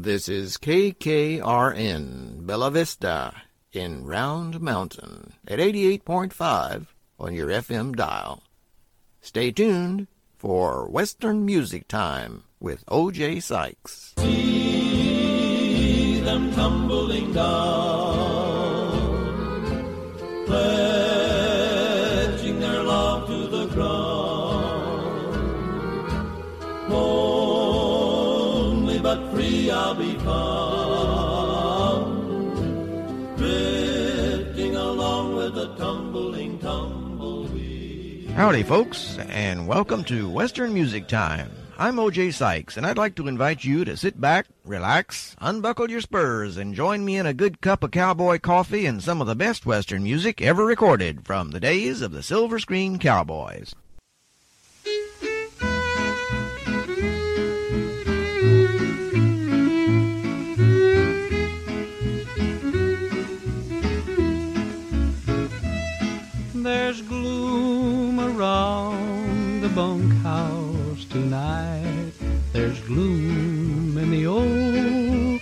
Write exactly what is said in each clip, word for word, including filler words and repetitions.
This is K K R N, Bella Vista, in Round Mountain, at eighty-eight point five on your F M dial. Stay tuned for Western Music Time with O J Sykes. See them tumbling down, pledging their love to the ground. Lonely but free I'll be found, drifting along with the tumbling tumbleweed. Howdy, folks, and welcome to Western Music Time. I'm O J Sykes, and I'd like to invite you to sit back, relax, unbuckle your spurs, and join me in a good cup of cowboy coffee and some of the best Western music ever recorded from the days of the Silver Screen Cowboys. There's gloom around the bunkhouse tonight. There's gloom in the old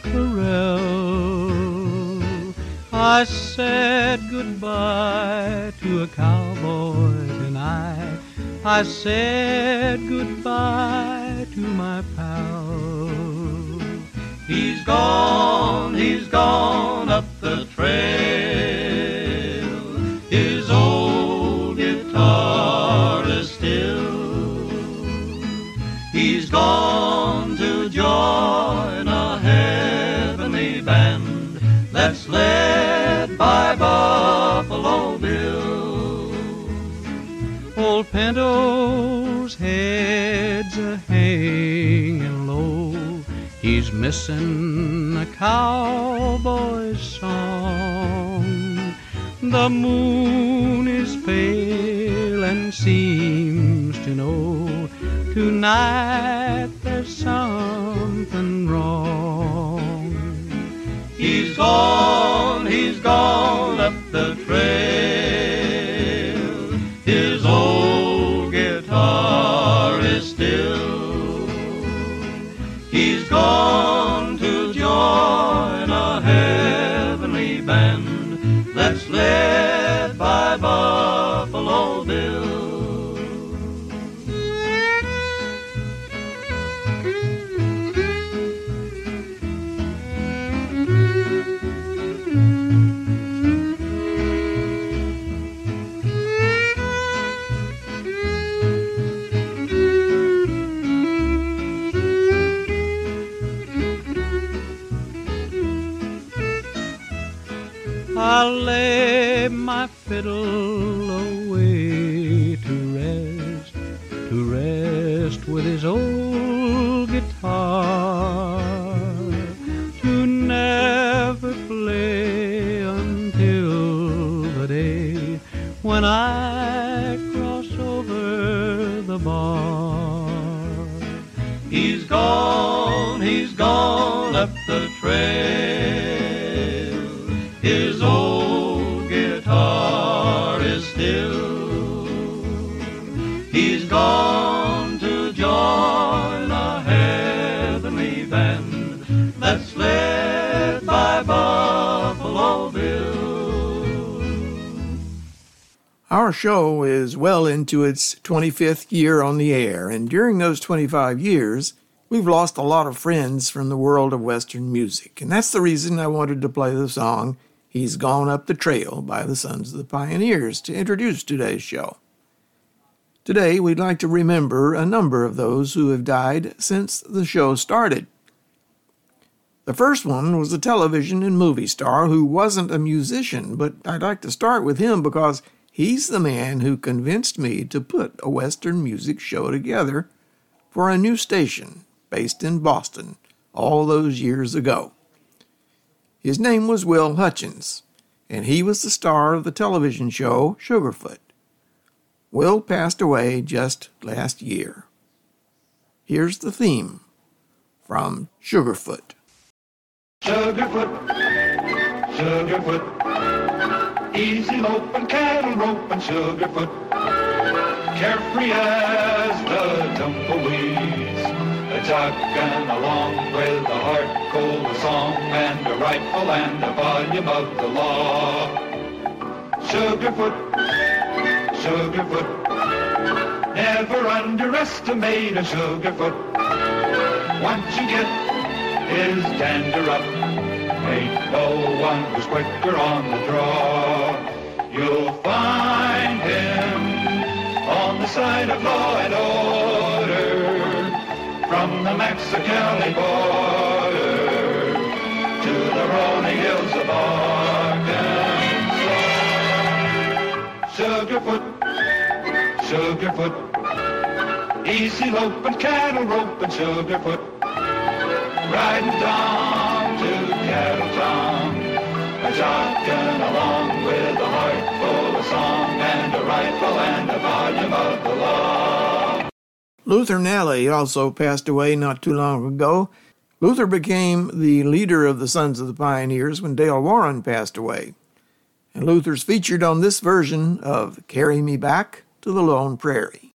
corral. I said goodbye to a cowboy tonight. I said goodbye to my pal. He's gone, he's gone up the trail. His old guitar is still. He's gone to join a heavenly band that's led by Buffalo Bill. Old Pinto's head's a hanging low. He's missing a cowboy's song. The moon is pale and seems to know tonight there's something wrong. He's gone, he's gone up the trail. His old guitar is still. He's gone to join a heavenly band that's led by Buffalo Bill. I'll lay my fiddle away to rest, to rest with his old guitar, to never play until the day when I cross over the bar. He's gone, he's gone up the trail. His old guitar is still. He's gone to join a heavenly band that's led by Buffalo Bill. Our show is well into its twenty-fifth year on the air, and during those twenty-five years, we've lost a lot of friends from the world of Western music, and that's the reason I wanted to play the song He's Gone Up the Trail by the Sons of the Pioneers to introduce today's show. Today, we'd like to remember a number of those who have died since the show started. The first one was a television and movie star who wasn't a musician, but I'd like to start with him because he's the man who convinced me to put a Western music show together for a new station based in Boston all those years ago. His name was Will Hutchins, and he was the star of the television show Sugarfoot. Will passed away just last year. Here's the theme from Sugarfoot. Sugarfoot, Sugarfoot, easy loping, cattle roping, Sugarfoot, carefree as the tumbleweeds, a jogging along with a heart cold rightful and the volume of the law. Sugarfoot, Sugarfoot, never underestimate a Sugarfoot. Once you get his dander up, ain't no one who's quicker on the draw. You'll find him on the side of law and order, from the Mexicali border to the rolling hills of Arkansas. Sugarfoot, Sugarfoot, easy loping, cattle roping, Sugarfoot, riding down to Cattletown, a jockin' along with a heart full of song and a rifle and a volume of the law. Luther Nally also passed away not too long ago. Luther became the leader of the Sons of the Pioneers when Dale Warren passed away. And Luther's featured on this version of Carry Me Back to the Lone Prairie.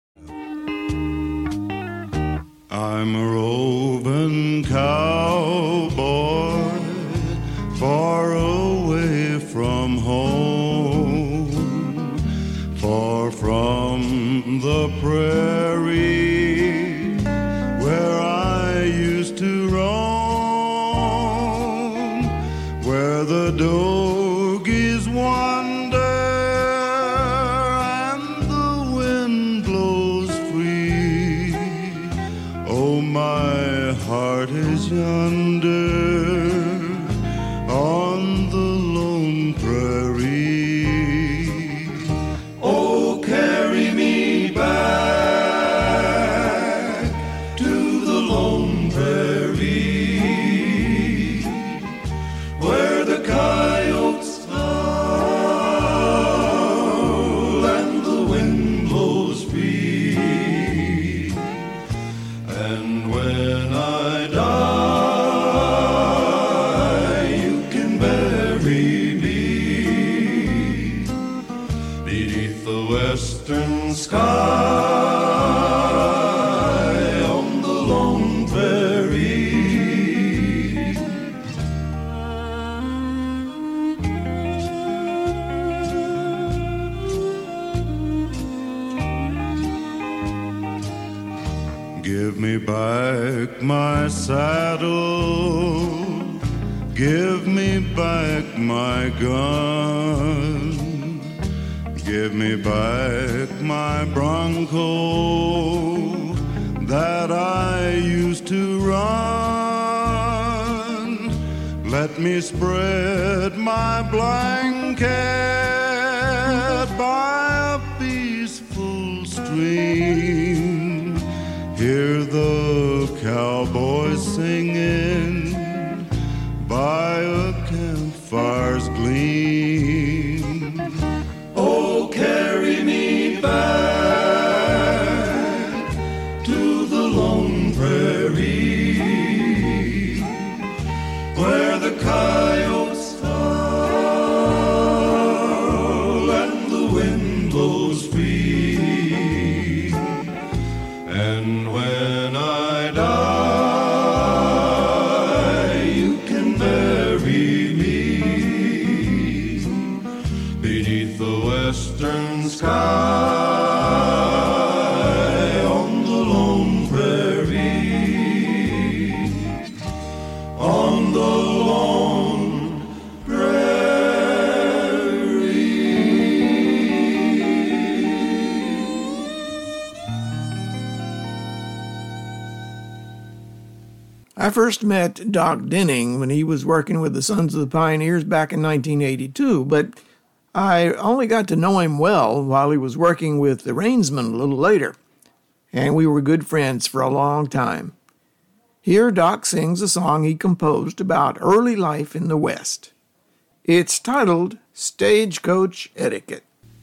I'm a roving cowboy, far away from home, far from the prairie where I used to roam, where the doggies wander and the wind blows free. Oh, my heart is yonder on the lone prairie. Oh, carry me back to the lone prairie, where the coyotes howl and the wind blows free. And when I die, you can bury me beneath the western sky on the lone prairie. Give me back my saddle, give me back my gun, give me back my bronco that I used to run. Let me spread my blanket by a peaceful stream, hear the cowboys singing by a campfire's gleam. Oh, carry me back to the lone prairie, where the coyotes howl and the wind blows free. And when I die, you can bury me beneath the western sky on the lone prairie, on the lone prairie. I first met Doc Denning when he was working with the Sons of the Pioneers back in nineteen eighty-two, but I only got to know him well while he was working with the Rainsmen a little later, and we were good friends for a long time. Here Doc sings a song he composed about early life in the West. It's titled Stagecoach Etiquette.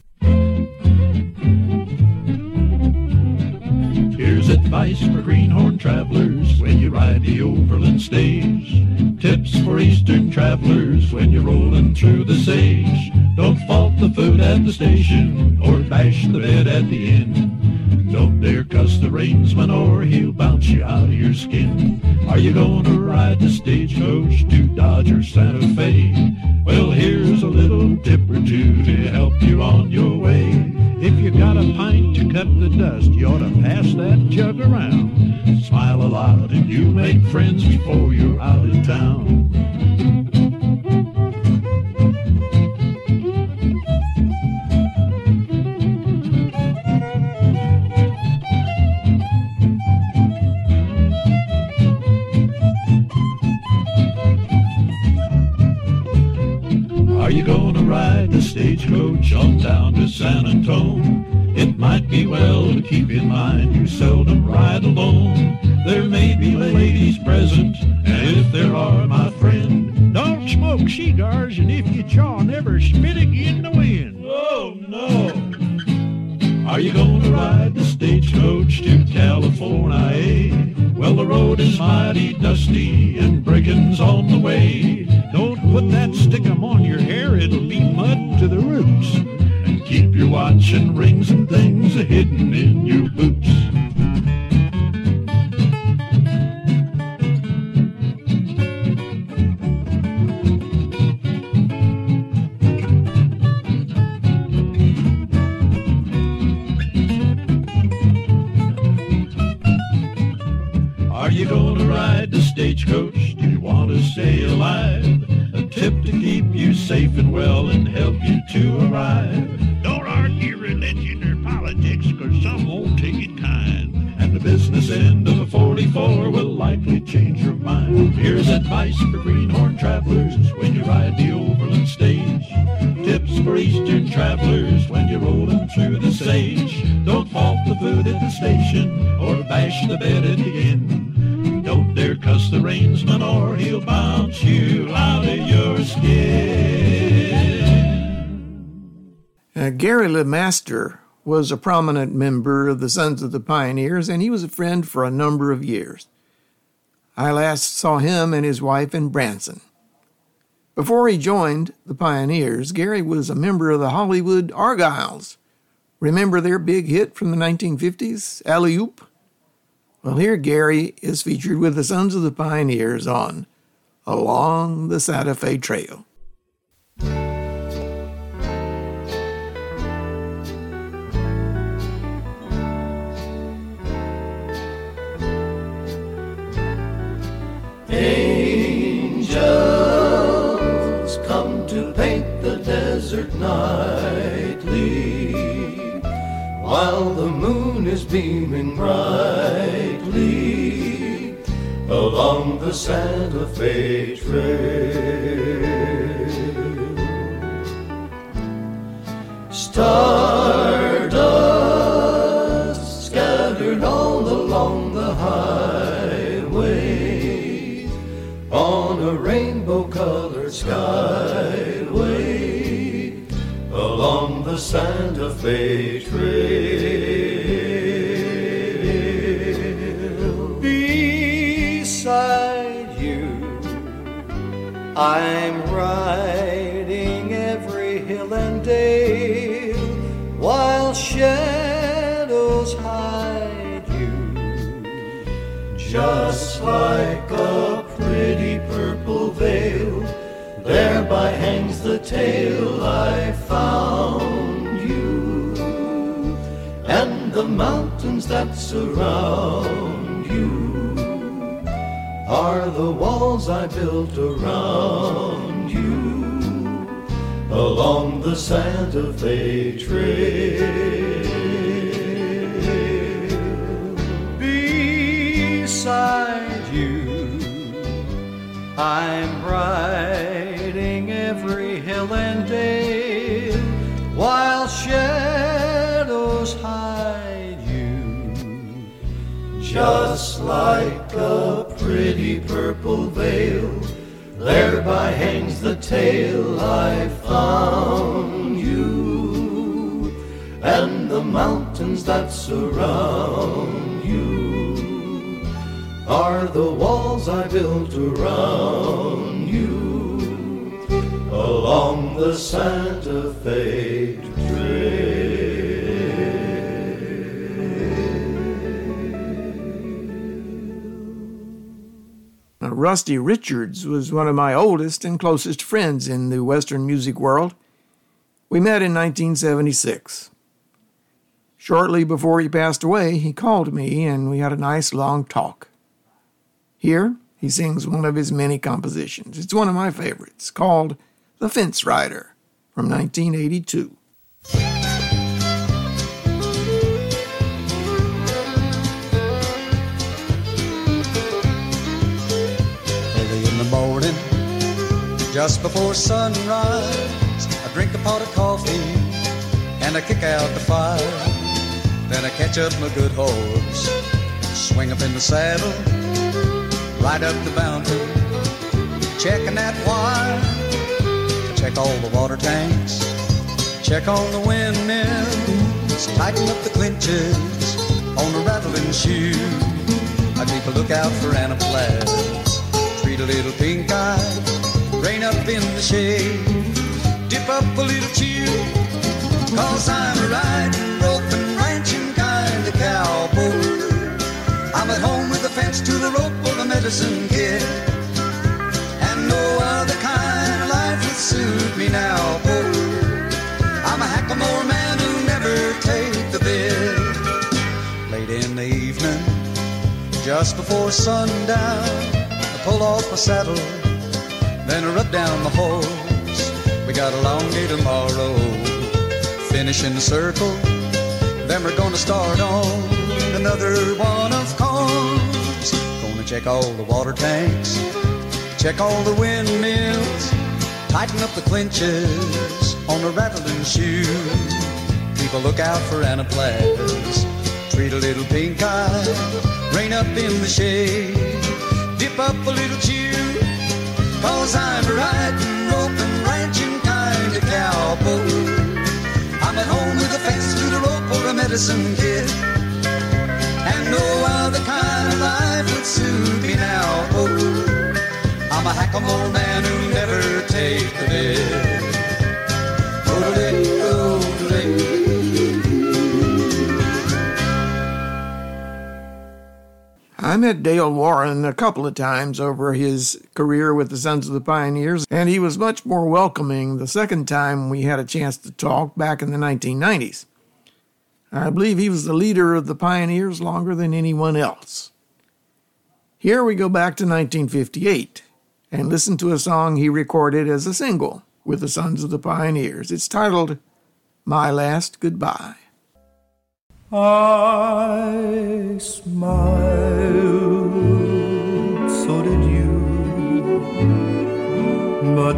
Here's advice for greenhorn travelers when you ride the overland stage. Tips for eastern travelers when you're rolling through the sage. Don't fault the food at the station or bash the bed at the inn. Don't dare cuss the reinsman or he'll bounce you out of your skin. Are you gonna ride the stagecoach to Dodge or Santa Fe? Well, here's a little tip or two to help you on your way. If you got a pint to cut the dust, you ought to pass that jug around. Smile a lot and you make friends before you're out of town. Are you gonna ride the stagecoach on down to San Antone? It might be well to keep in mind you seldom ride alone. There may be ladies present, and if there are, my friend, don't smoke cigars, and if you chaw, never spit it in the wind. Oh, no! Are you gonna ride the stagecoach to California? Well, the road is mighty dusty, and breakin's on the way. Don't put that stickum on your hair, it'll be mud to the roots. And keep your watch and rings and things hidden in your boots. Are you gonna ride the stagecoach? Do you want to stay alive? A tip to keep you safe and well and help you to arrive. Don't argue religion or politics, cause some won't take it kind. And the business end of a forty-four will likely change your mind. Here's advice for greenhorn travelers when you ride the overland stage. Tips for eastern travelers when you're rolling through the sage. Don't fault the food at the station or bash the bed at the inn. Don't dare cuss the reinsman or he'll bounce you out of your skin. Uh, Gary LeMaster was a prominent member of the Sons of the Pioneers, and he was a friend for a number of years. I last saw him and his wife in Branson. Before he joined the Pioneers, Gary was a member of the Hollywood Argyles. Remember their big hit from the nineteen fifties, Alley Oop? Well, here Gary is featured with the Sons of the Pioneers on Along the Santa Fe Trail. Angels come to paint the desert nightly, while the moon is beaming brightly along the Santa Fe Trail. Stardust scattered all along the highway on a rainbow-colored skyway along the Santa Fe Trail. Beside you, I'm riding every hill and dale, while shadows hide you, just like a pretty purple veil. Thereby hangs the tale I found you, and the mountains that surround you are the walls I built around you along the Santa Fe Trail. Beside you, I'm riding every hill and dale, while shadows hide you, just like a pretty purple veil. Thereby hangs the tale I found you, and the mountains that surround you are the walls I built around you along the Santa Fe Trail. Now, Rusty Richards was one of my oldest and closest friends in the Western music world. We met in nineteen seventy-six. Shortly before he passed away, he called me and we had a nice long talk. Here, he sings one of his many compositions. It's one of my favorites, called The Fence Rider, from nineteen eighty-two. Early in the morning, just before sunrise, I drink a pot of coffee and I kick out the fire. Then I catch up my good horse, swing up in the saddle, ride up the mountain, checking that wire. I check all the water tanks, check on the windmills, tighten up the clinches on the rattling shoe. I keep a lookout for anaplasms, treat a little pink eye, rain up in the shade, dip up a little chew, cause I'm a riding, roping, ranching kind of cowboy. I'm at home with the fence to the rope or the medicine kid, and no other kind of life would suit me now, boy. I'm a hackamore man who never take the bid. Late in the evening, just before sundown, I pull off my saddle, then I rub down the horse. We got a long day tomorrow, finishing the circle, then we're gonna start on another one of course. Gonna check all the water tanks, check all the windmills, tighten up the clinches on the rattling shoe. Keep a lookout for anaplasms, treat a little pink eye, rain up in the shade, dip up a little chew, cause I'm a riding, roping, ranching kind of cowboy. I'm at home with a fence to the rope or a medicine kid, and no other kind of life would suit me now, oh. I'm a hackamore man who never take the bid. I met Dale Warren a couple of times over his career with the Sons of the Pioneers, and he was much more welcoming the second time we had a chance to talk back in the nineteen nineties. I believe he was the leader of the Pioneers longer than anyone else. Here we go back to nineteen fifty-eight and listen to a song he recorded as a single with the Sons of the Pioneers. It's titled My Last Goodbye. I smiled, so did you, but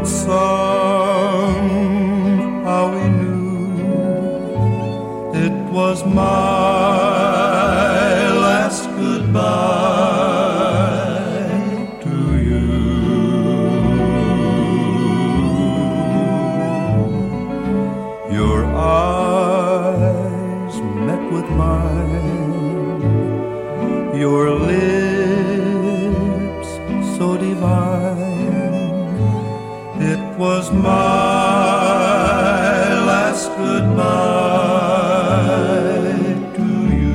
somehow we knew it was my last goodbye to you. Your eyes met with mine, your lips so divine. It was my last goodbye to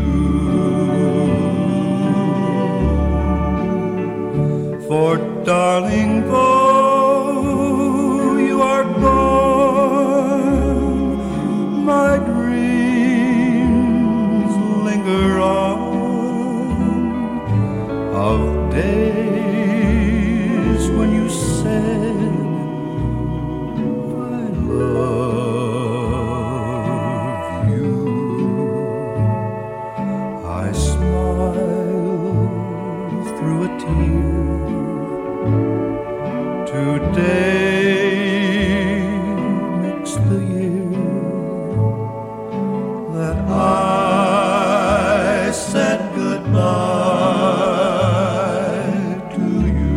you. For darling, though you are gone, my dreams linger on of days when you said I love you. I smiled through a tear. Today makes the year that I said goodbye to you.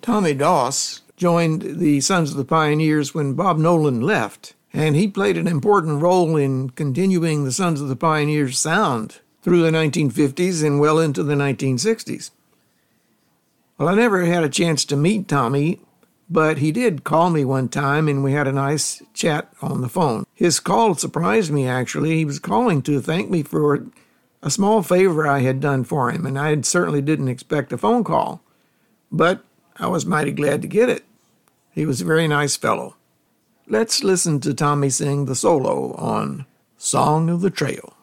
Tommy Doss joined the Sons of the Pioneers when Bob Nolan left, and he played an important role in continuing the Sons of the Pioneers sound through the nineteen fifties and well into the nineteen sixties. Well, I never had a chance to meet Tommy, but he did call me one time, and we had a nice chat on the phone. His call surprised me, actually. He was calling to thank me for a small favor I had done for him, and I certainly didn't expect a phone call, but I was mighty glad to get it. He was a very nice fellow. Let's listen to Tommy sing the solo on Song of the Trail.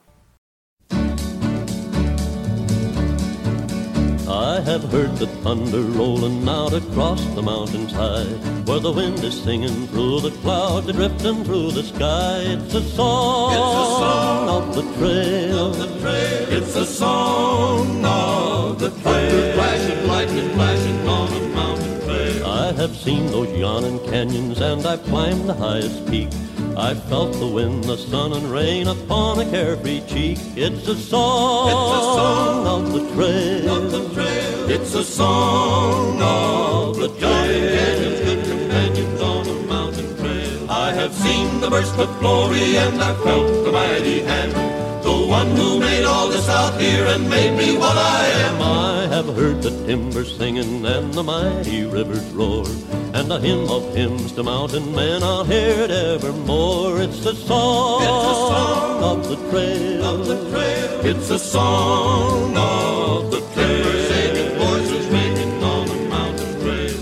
I have heard the thunder rolling out across the mountains high, where the wind is singing through the clouds, drifting through the sky. It's a song, it's a song of the trail. Of the trail. It's a song of the trail. Thunder flashing, lightning flashing on a mountain trail. I have seen those yawning canyons, and I've climbed the highest peak. I felt the wind, the sun, and rain upon a carefree cheek. It's a song, it's a song of the trail. Of the trail. It's a song of the trail. Canyons, good companions on a mountain trail. I have seen the burst of glory, and I felt the mighty hand, the one who made all this out here and made me what I am. I have heard the timber singing and the mighty rivers roar, and a hymn of hymns to mountain men, I'll hear it evermore. It's a song, it's a song of the trail. Of the trail. It's a song of the trail. Timber singing, voices ringing on a mountain trail.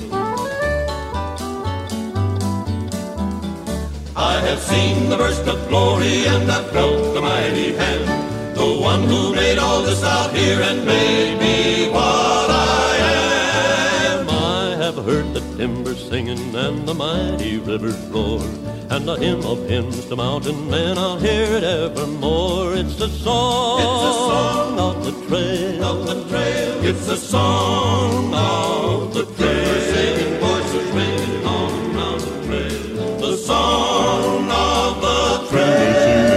I have seen the burst of glory, and I felt the mighty hand, the one who made all this out here and made me what I am. I have heard the timber singing and the mighty rivers roar, and a hymn of hymns to mountain men, I'll hear it evermore. It's a song, it's a song of the trail. Of the trail. It's a song of the trail. Timber singing, voices ringing on a mountain trail. The song of the trail.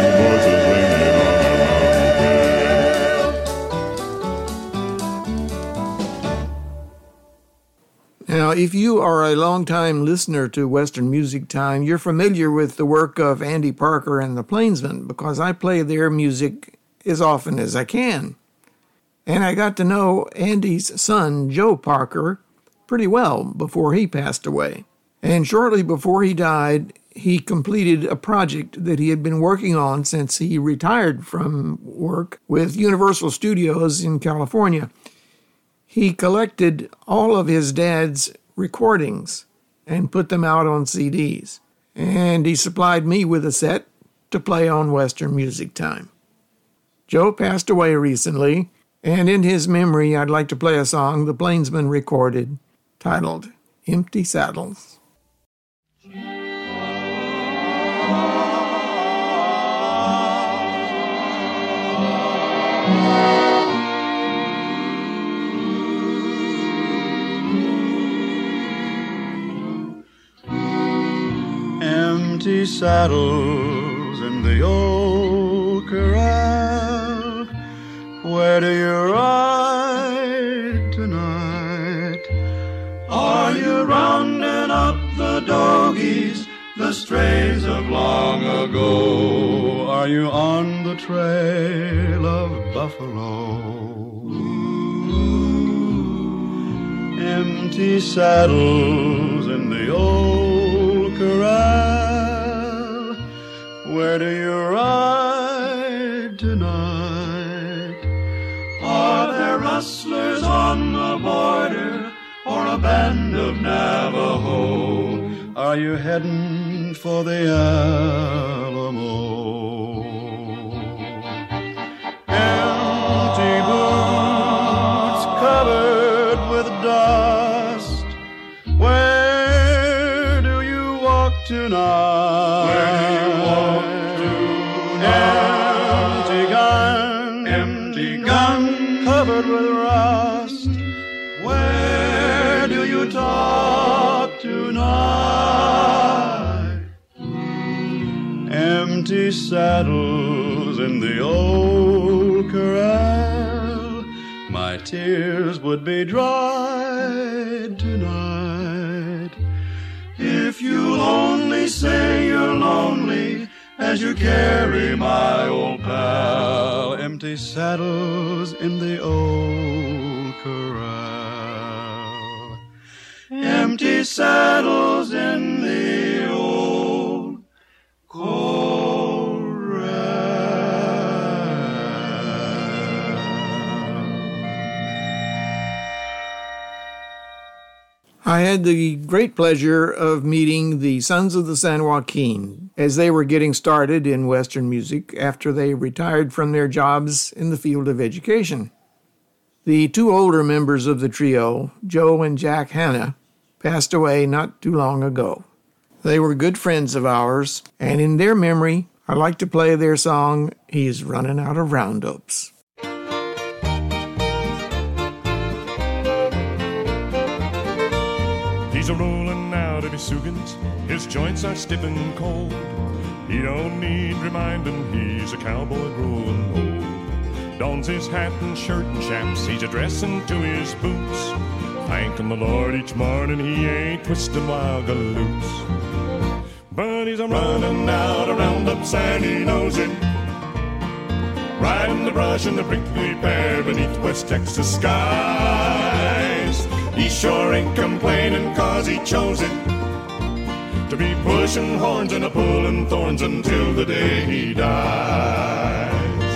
Now, if you are a longtime listener to Western Music Time, you're familiar with the work of Andy Parker and the Plainsmen, because I play their music as often as I can. And I got to know Andy's son, Joe Parker, pretty well before he passed away. And shortly before he died, he completed a project that he had been working on since he retired from work with Universal Studios in California. He collected all of his dad's recordings and put them out on C Ds. And he supplied me with a set to play on Western Music Time. Joe passed away recently, and in his memory, I'd like to play a song the Plainsmen recorded titled Empty Saddles. Empty saddles in the old corral. Where do you ride tonight? Are you rounding up the doggies, the strays of long ago? Are you on the trail of buffalo? Ooh. Empty saddles in the old corral. Where do you ride tonight? Are there rustlers on the border, or a band of Navajo? Are you heading for the Alamo? Empty boots covered with dust. Where do you walk tonight? Where do you walk tonight? Empty gun, Empty gun covered with rust. Where do you talk tonight? Empty saddles in the old corral. My tears would be dried tonight. as you carry my old pal. Empty saddles in the old corral. Empty saddles in the old corral. I had the great pleasure of meeting the Sons of the San Joaquin as they were getting started in Western music after they retired from their jobs in the field of education. The two older members of the trio, Joe and Jack Hanna, passed away not too long ago. They were good friends of ours, and in their memory, I like to play their song, He's Running Out of Roundups. He's a-rolling out of his Sugans, his joints are stiff and cold. He don't need reminding, he's a cowboy growing old. Dons his hat and shirt and chaps, he's a-dressing to his boots. Thanking the Lord each morning he ain't twisting wild galoots. But he's a-running out of roundups and he knows it. Riding the brush and the prickly pear beneath West Texas skies. He sure ain't complaining cause he chose it to be pushing horns and a-pulling thorns until the day he dies.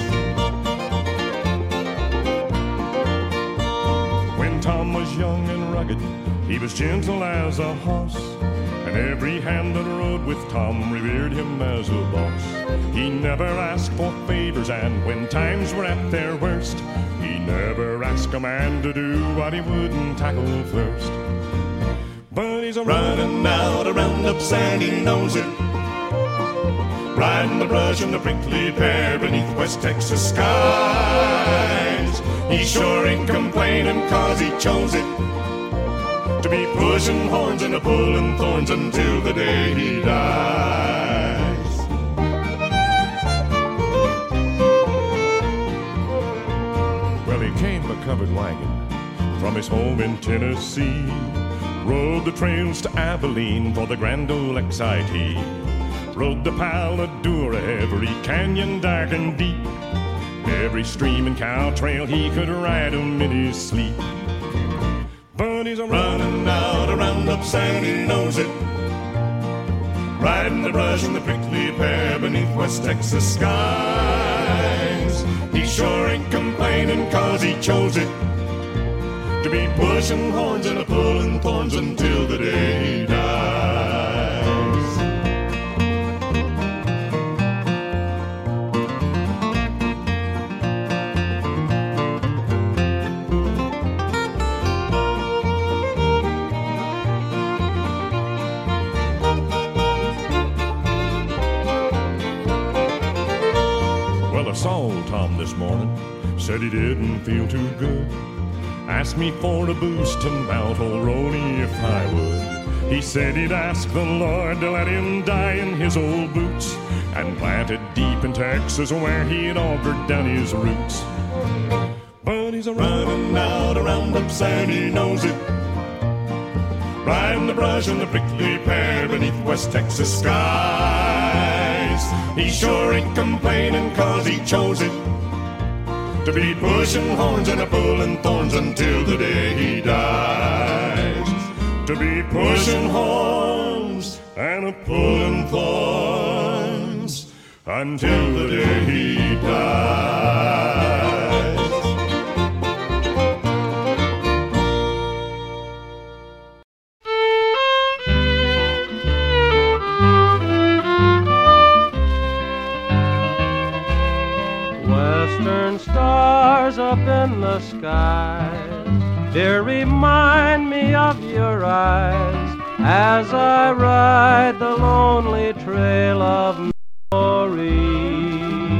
When Tom was young and rugged, he was gentle as a horse, and every hand that rode with Tom revered him as a boss. He never asked for favors, and when times were at their worst, he never asked a man to do what he wouldn't tackle first. But he's a-running out of roundups and he knows it. Riding the brush and the prickly pear beneath West Texas skies. He sure ain't complaining cause he chose it to be pushing horns and a-pulling thorns until the day he dies. Well, he came a covered wagon from his home in Tennessee, rode the trails to Abilene for the Grand Ole X I T, rode the Paladura, every canyon dark and deep, every stream and cow trail he could ride 'em in his sleep. But he's a-running out of roundups and he knows it. Riding the brush and the prickly pear beneath West Texas skies. He sure ain't complaining cause he chose it to be pushing horns and a-pulling thorns until the day he dies. Well, I saw old Tom this morning, said he didn't feel too good. Asked me for a boost to mount old Rony if I would. He said he'd ask the Lord to let him die in his old boots, and planted deep in Texas where he'd augured down his roots. But he's a-running out of roundups and he knows it. Riding the brush and the prickly pear beneath West Texas skies. He sure ain't complaining cause he chose it to be pushing horns and a-pulling thorns until the day he dies. To be pushing horns and a-pulling thorns until the day he dies. Western stars up in the skies, dear, remind me of your eyes as I ride the lonely trail of memory.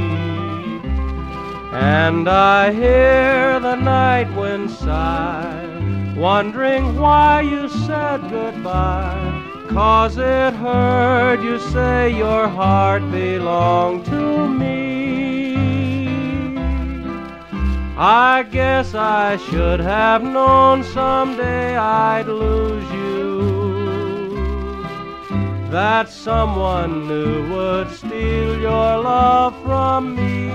And I hear the night wind sigh, wondering why you said goodbye, 'cause it heard you say your heart belonged to me. I guess I should have known someday I'd lose you. that someone new would steal your love from me.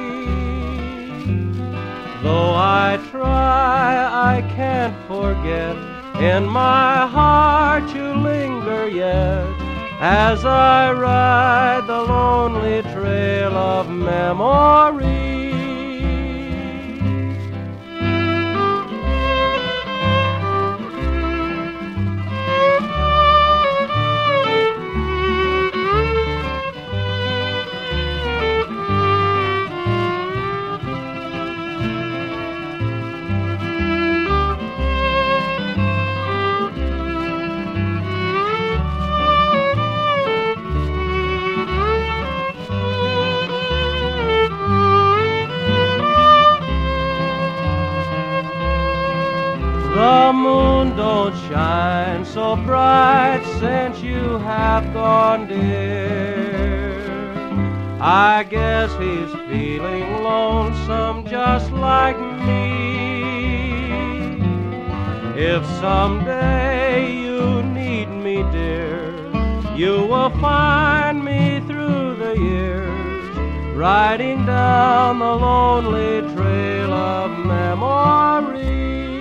Though I try, I can't forget. In my heart you linger yet, as I ride the lonely trail of memory. The moon don't shine so bright since you have gone, dear. I guess he's feeling lonesome just like me. If someday you need me, dear, you will find me through the years, riding down the lonely trail of memory.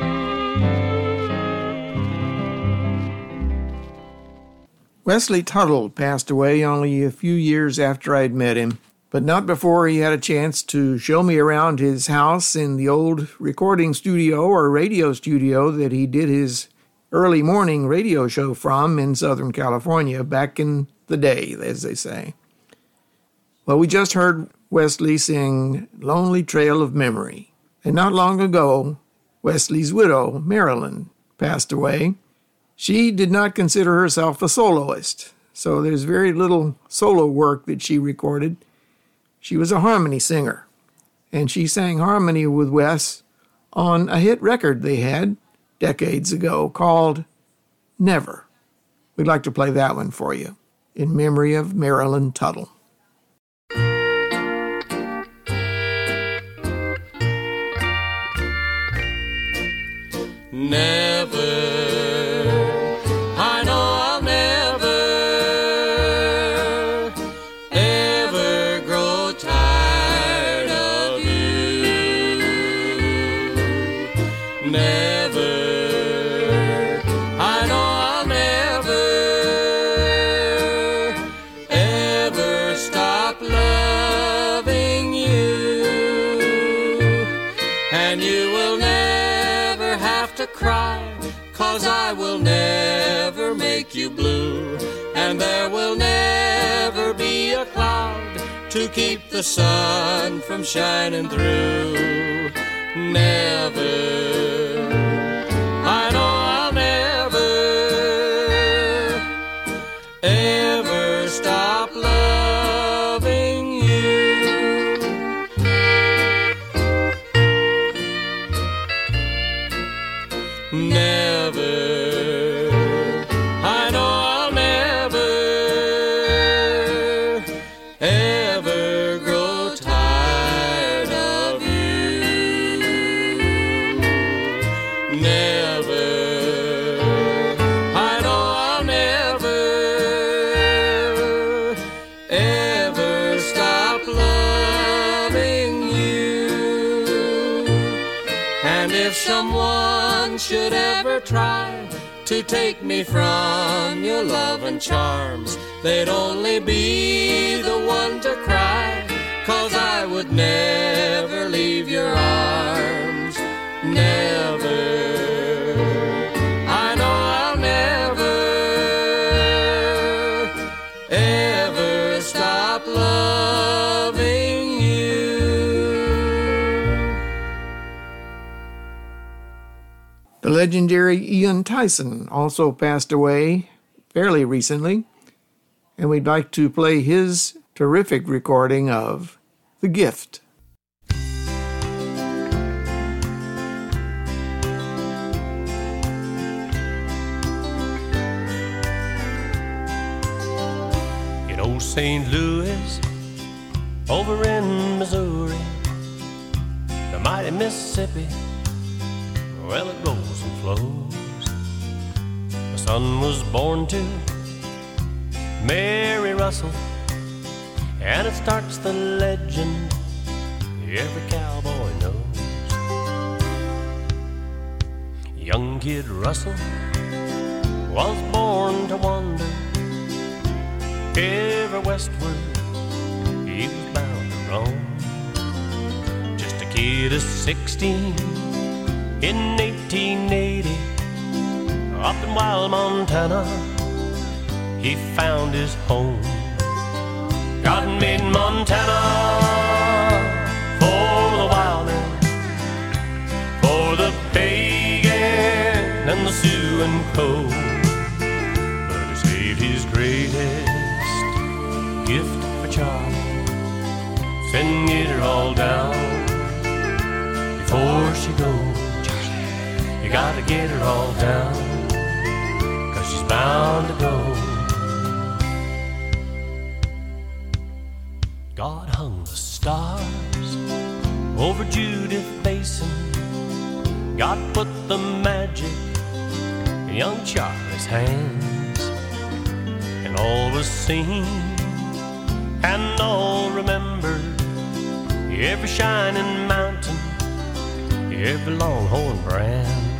Wesley Tuttle passed away only a few years after I'd met him, but not before he had a chance to show me around his house in the old recording studio or radio studio that he did his early morning radio show from in Southern California back in the day, as they say. Well, we just heard Wesley sing Lonely Trail of Memory, and not long ago, Wesley's widow, Marilyn, passed away. She did not consider herself a soloist, so there's very little solo work that she recorded. She was a harmony singer, and she sang harmony with Wes on a hit record they had decades ago called Never. We'd like to play that one for you in memory of Marilyn Tuttle. Never. You blue, and there will never be a cloud to keep the sun from shining through. Never, I know I'll never, ever stop loving you. Never. Should ever try to take me from your love and charms, they'd only be the one to cry, 'cause I would never leave your arms. Never. I know I'll never, ever stop loving you. The legendary Ian Tyson also passed away fairly recently, and we'd like to play his terrific recording of The Gift. In old Saint Louis, over in Missouri, the mighty Mississippi, well, it goes and flows. My son was born to Mary Russell, and it starts the legend every cowboy knows. Young Kid Russell was born to wander ever westward, he was bound to roam. Just a kid of sixteen in eighteen eighty, up in wild Montana, he found his home. God made Montana for the wild man, for the pagan and the Sioux and Crow. But he saved his greatest gift for Charlie, then get her all down before she goes. You gotta get her all down, 'cause she's bound to go. God hung the stars over Judith Basin. God put the magic in young Charlie's hands, and all was seen and all remembered, every shining mountain, every longhorn brand.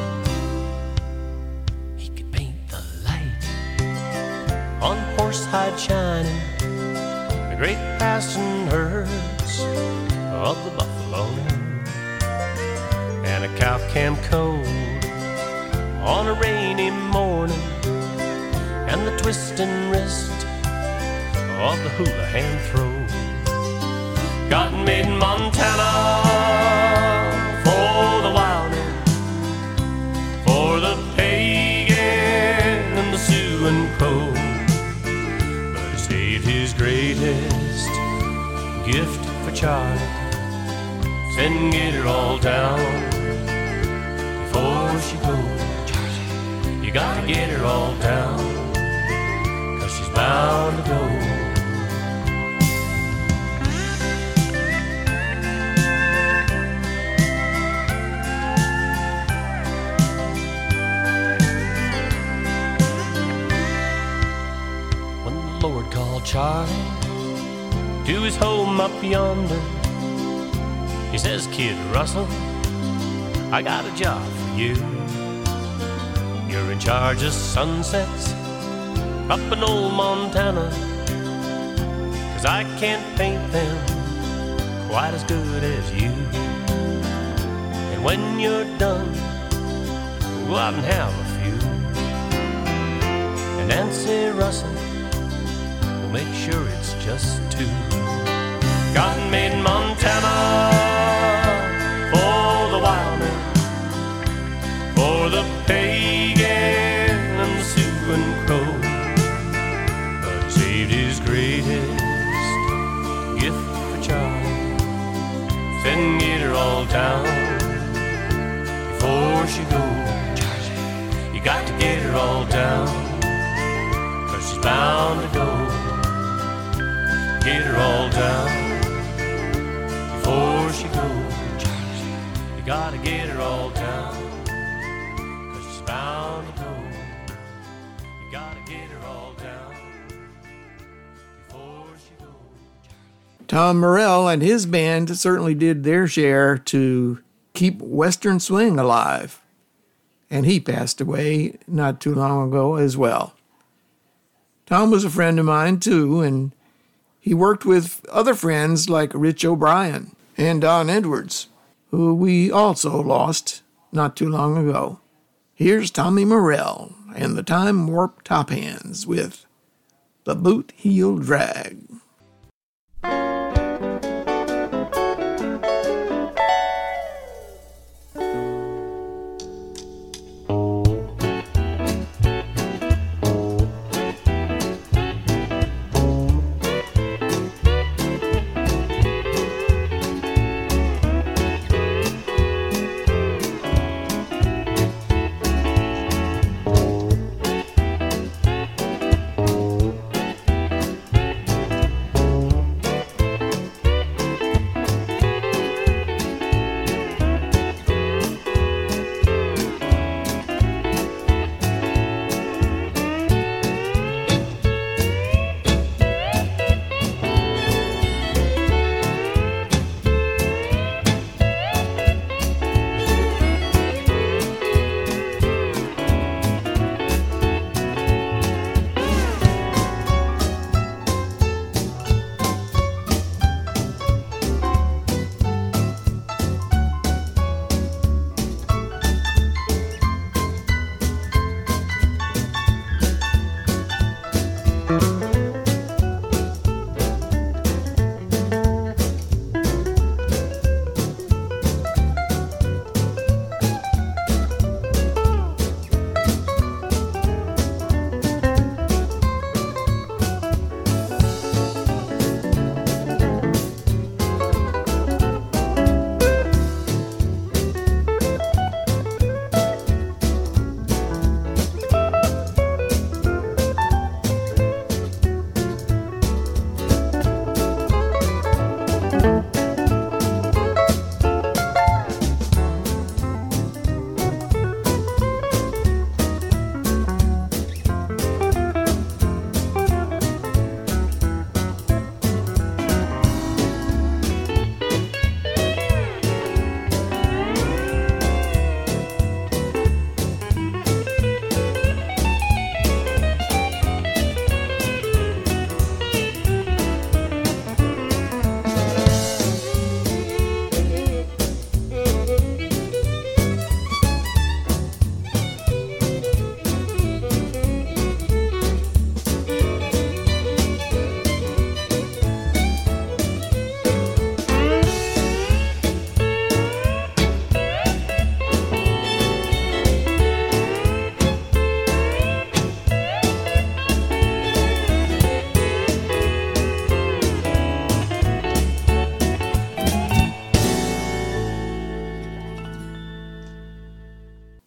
He could paint the light on horsehide shining, the great pasture herds of the buffalo, and a cow camp cold on a rainy morning, and the twisting wrist of the hula hand throw. God made Montana for the wild man, for the pagan and the Sioux and Crow. But he saved his greatest gift for Charlie, then get her all down before she goes. You gotta get her all down, 'cause she's bound to go. When the Lord called Charlie to his home up yonder, he says, Kid Russell, I got a job for you. You're in charge of sunsets up in old Montana, 'cause I can't paint them quite as good as you. And when you're done, go out and have a few, and Nancy Russell will make sure it's just two. God made Montana for the wild man, for the pagan and the Sioux and Crow. But he saved his greatest gift for Charlie, then get her all down before she goes. You got to get her all down, 'cause she's bound to go. Get her all down before she goes. You gotta get her all down, 'cause she's bound to go. You gotta get her all down before she goes. Tom Morell and his band certainly did their share to keep Western swing alive, and he passed away not too long ago as well. Tom was a friend of mine too, and he worked with other friends like Rich O'Brien and Don Edwards, who we also lost not too long ago. Here's Tommy Morell and the Time Warp Top Hands with The Boot Heel Drag.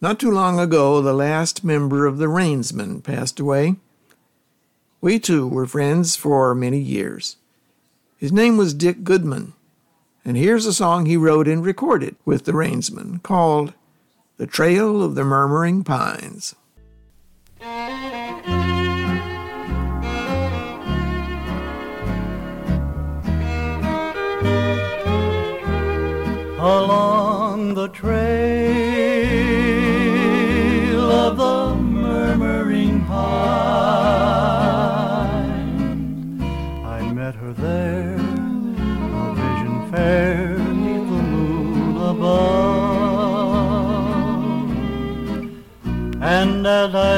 Not too long ago, the last member of the Rainsmen passed away. We two were friends for many years. His name was Dick Goodman, and here's a song he wrote and recorded with the Rainsmen called The Trail of the Murmuring Pines. Along the trail of the murmuring pine, I met her there, a vision fair neath the moon above. And as I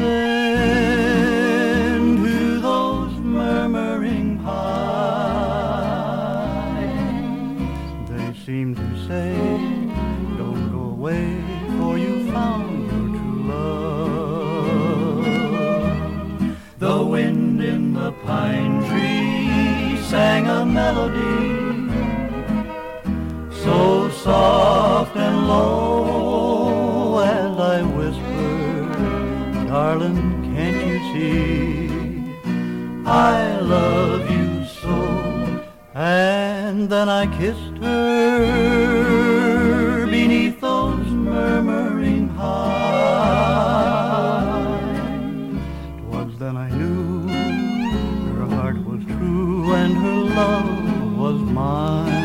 listened to those murmuring pines, they seemed to say, don't go away, for you found your true love. The wind in the pine tree sang a melody so soft and low, as I whispered, darling, can't you see, I love you so. And then I kissed her beneath those murmuring pines. 'Twas then I knew her heart was true and her love was mine.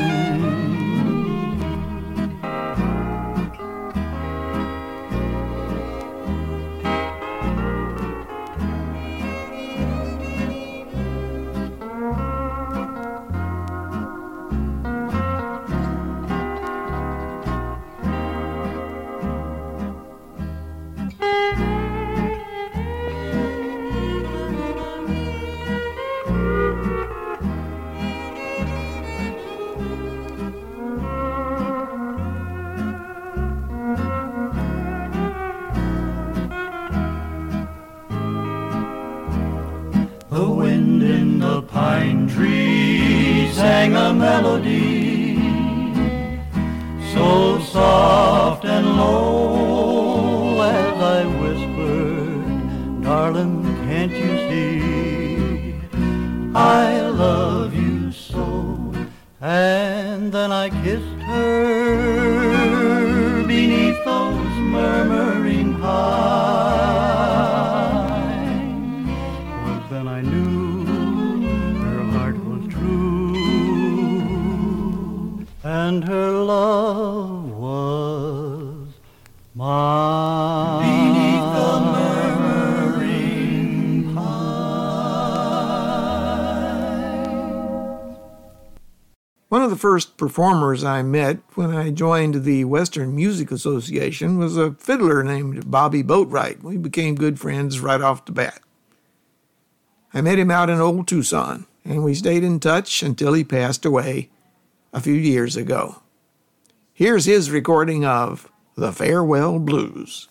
The wind in the pine tree sang a melody so soft and low, as I whispered, darling, can't you see, I love you so. And then I kissed her beneath those murmuring pines. 'Twas then I knew her heart was true and her love was mine. Beneath the murmuring pines. One of the first performers I met when I joined the Western Music Association was a fiddler named Bobby Boatwright. We became good friends right off the bat. I met him out in Old Tucson, and we stayed in touch until he passed away a few years ago. Here's his recording of The Farewell Blues.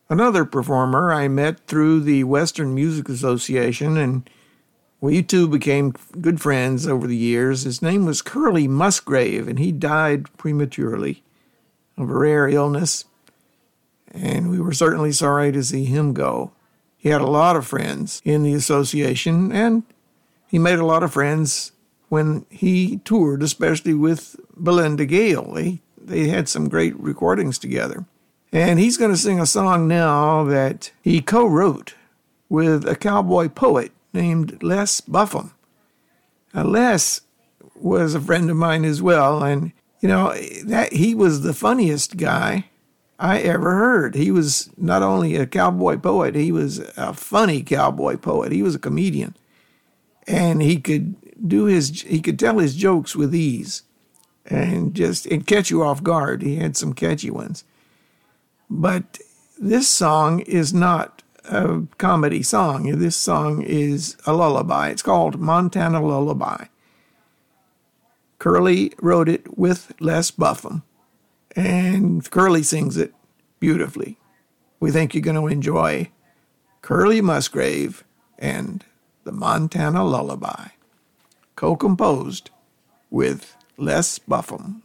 Another performer I met through the Western Music Association, and we two became good friends over the years. His name was Curly Musgrave, and he died prematurely of a rare illness, and we were certainly sorry to see him go. He had a lot of friends in the association, and he made a lot of friends when he toured, especially with Belinda Gale. They, they had some great recordings together. And he's going to sing a song now that he co-wrote with a cowboy poet named Les Buffum. Now, Les was a friend of mine as well, and, you know, that he was the funniest guy I ever heard. He was not only a cowboy poet, he was a funny cowboy poet. He was a comedian. And he could do his, he could tell his jokes with ease and just, and catch you off guard. He had some catchy ones. But this song is not a comedy song. This song is a lullaby. It's called Montana Lullaby. Curly wrote it with Les Buffum, and Curly sings it beautifully. We think you're going to enjoy Curly Musgrave and the Montana Lullaby, co-composed with Les Buffum.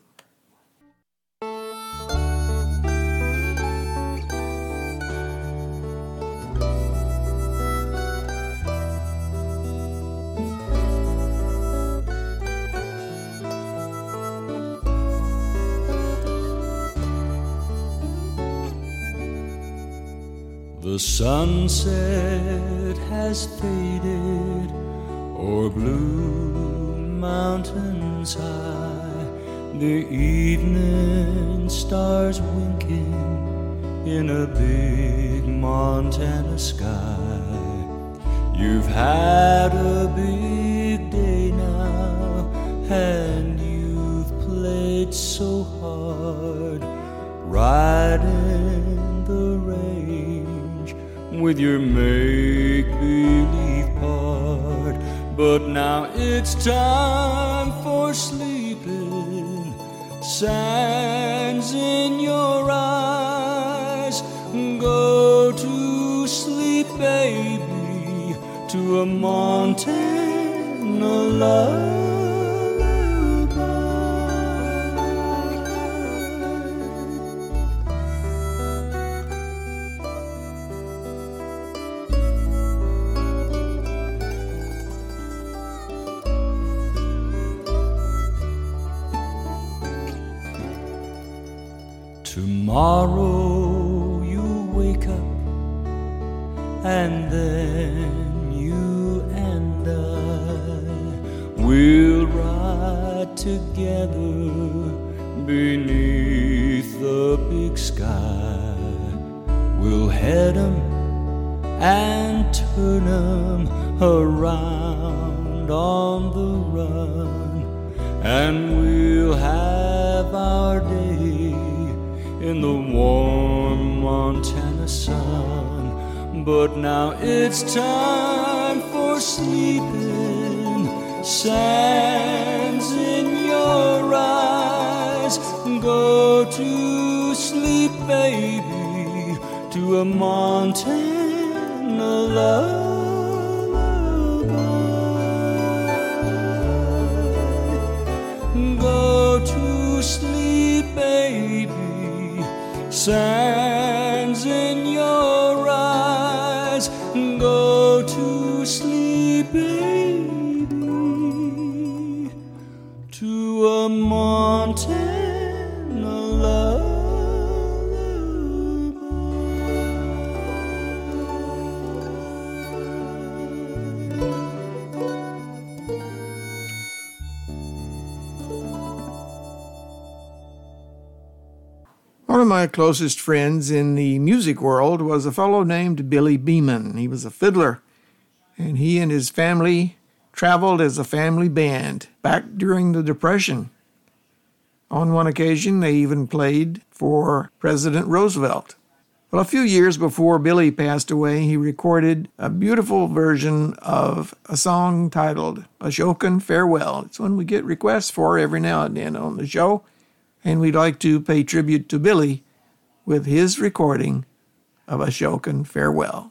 The sunset has faded o'er blue mountains high. The evening stars winking in a big Montana sky. You've had a big day now, and you've played so hard, riding the range with your make-believe part. But now it's time for sleeping, sands in your eyes. Go to sleep, baby, to a Montana lullaby. Tomorrow you'll wake up, and then you and I will ride together beneath the big sky. We'll head 'em and turn 'em around on the run, and we'll have our day in the warm Montana sun. But now it's time for sleeping, sands in your eyes. Go to sleep, baby, to a Montana lullaby. Go to sleep, baby, sands in your eyes. Go to sleep, baby, to a Montana lullaby. One of my closest friends in the music world was a fellow named Billy Beeman. He was a fiddler, and he and his family traveled as a family band back during the Depression. On one occasion, they even played for President Roosevelt. Well, a few years before Billy passed away, he recorded a beautiful version of a song titled Ashokan Farewell. It's one we get requests for every now and then on the show. And we'd like to pay tribute to Billy with his recording of Ashokan Farewell.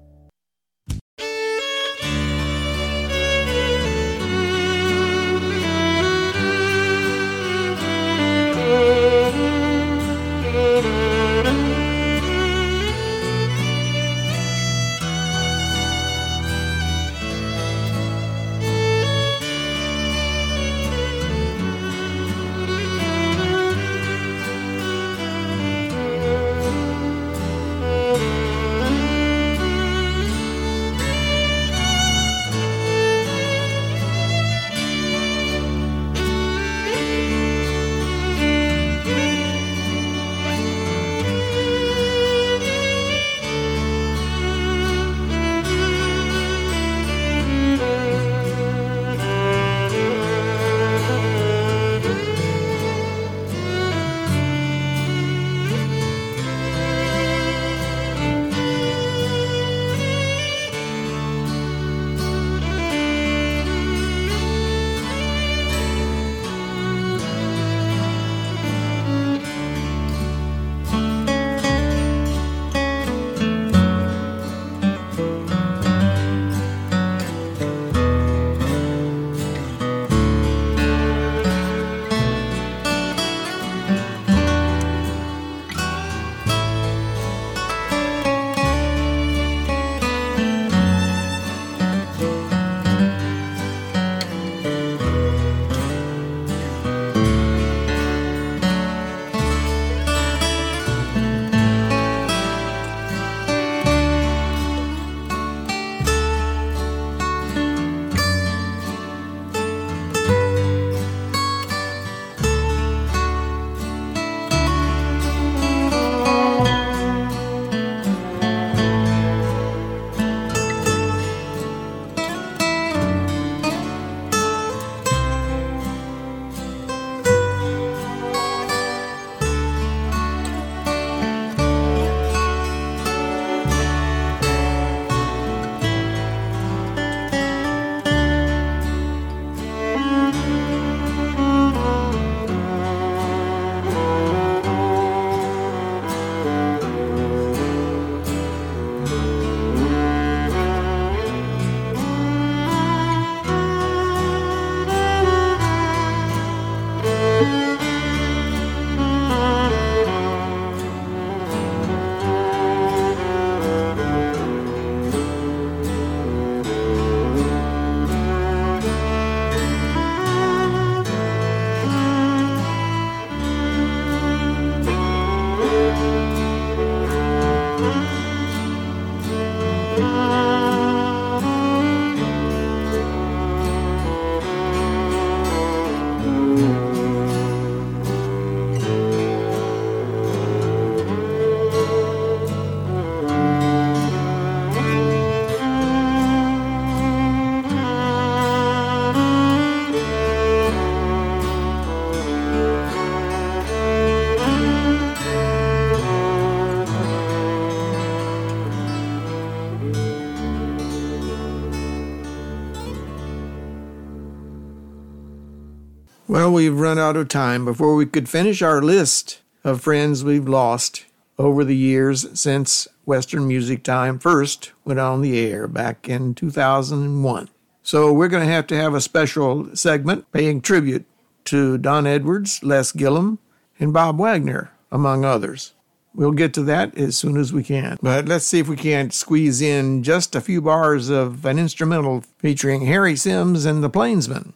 Well, we've run out of time before we could finish our list of friends we've lost over the years since Western Music Time first went on the air back in two thousand one. So we're going to have to have a special segment paying tribute to Don Edwards, Les Gillum, and Bob Wagner, among others. We'll get to that as soon as we can. But let's see if we can't squeeze in just a few bars of an instrumental featuring Harry Sims and the Plainsmen.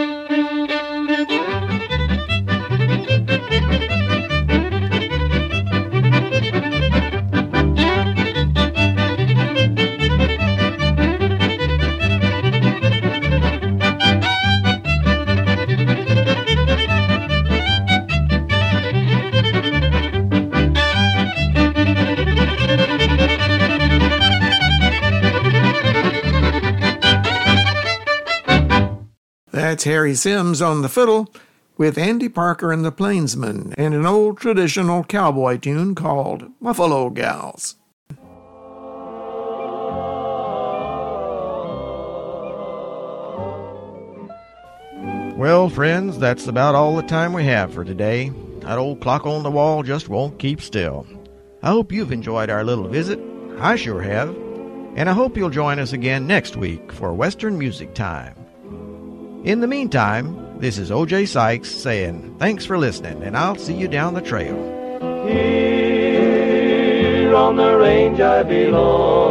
That's Harry Sims on the fiddle with Andy Parker and the Plainsmen and an old traditional cowboy tune called Buffalo Gals. Well, friends, that's about all the time we have for today. That old clock on the wall just won't keep still. I hope you've enjoyed our little visit. I sure have. And I hope you'll join us again next week for Western Music Time. In the meantime, this is O J Sykes saying thanks for listening, and I'll see you down the trail. Here on the range I belong.